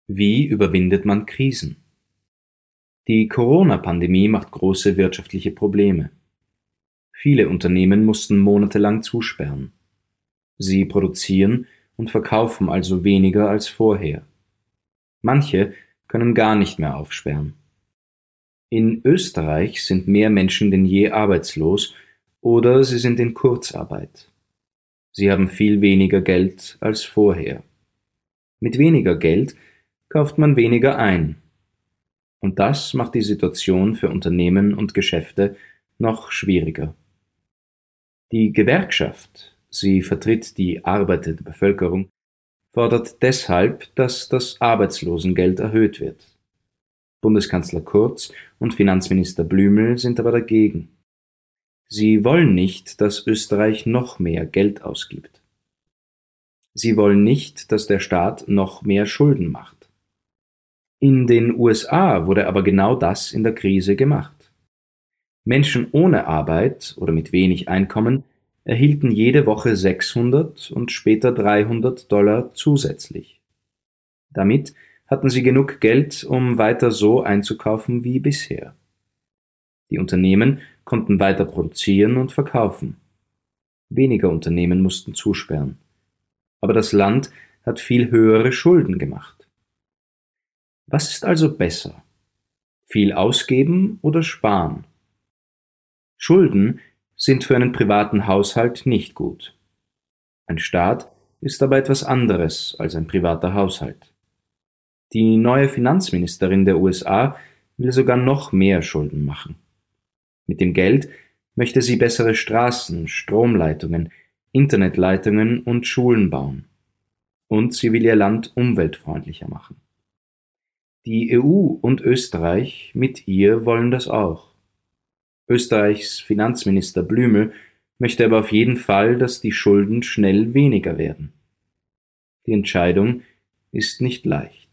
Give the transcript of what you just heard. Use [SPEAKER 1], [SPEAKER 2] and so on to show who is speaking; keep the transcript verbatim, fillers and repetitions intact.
[SPEAKER 1] Wie überwindet man Krisen? Die Corona-Pandemie macht große wirtschaftliche Probleme. Viele Unternehmen mussten monatelang zusperren. Sie produzieren und verkaufen also weniger als vorher. Manche können gar nicht mehr aufsperren. In Österreich sind mehr Menschen denn je arbeitslos oder sie sind in Kurzarbeit. Sie haben viel weniger Geld als vorher. Mit weniger Geld kauft man weniger ein. Und das macht die Situation für Unternehmen und Geschäfte noch schwieriger. Die Gewerkschaft, sie vertritt die arbeitende Bevölkerung, fordert deshalb, dass das Arbeitslosengeld erhöht wird. Bundeskanzler Kurz und Finanzminister Blümel sind aber dagegen. Sie wollen nicht, dass Österreich noch mehr Geld ausgibt. Sie wollen nicht, dass der Staat noch mehr Schulden macht. In den U S A wurde aber genau das in der Krise gemacht. Menschen ohne Arbeit oder mit wenig Einkommen erhielten jede Woche sechshundert und später dreihundert Dollar zusätzlich. Damit hatten sie genug Geld, um weiter so einzukaufen wie bisher. Die Unternehmen konnten weiter produzieren und verkaufen. Weniger Unternehmen mussten zusperren. Aber das Land hat viel höhere Schulden gemacht. Was ist also besser? Viel ausgeben oder sparen? Schulden sind für einen privaten Haushalt nicht gut. Ein Staat ist aber etwas anderes als ein privater Haushalt. Die neue Finanzministerin der U S A will sogar noch mehr Schulden machen. Mit dem Geld möchte sie bessere Straßen, Stromleitungen, Internetleitungen und Schulen bauen. Und sie will ihr Land umweltfreundlicher machen. Die E U und Österreich mit ihr wollen das auch. Österreichs Finanzminister Blümel möchte aber auf jeden Fall, dass die Schulden schnell weniger werden. Die Entscheidung ist nicht leicht.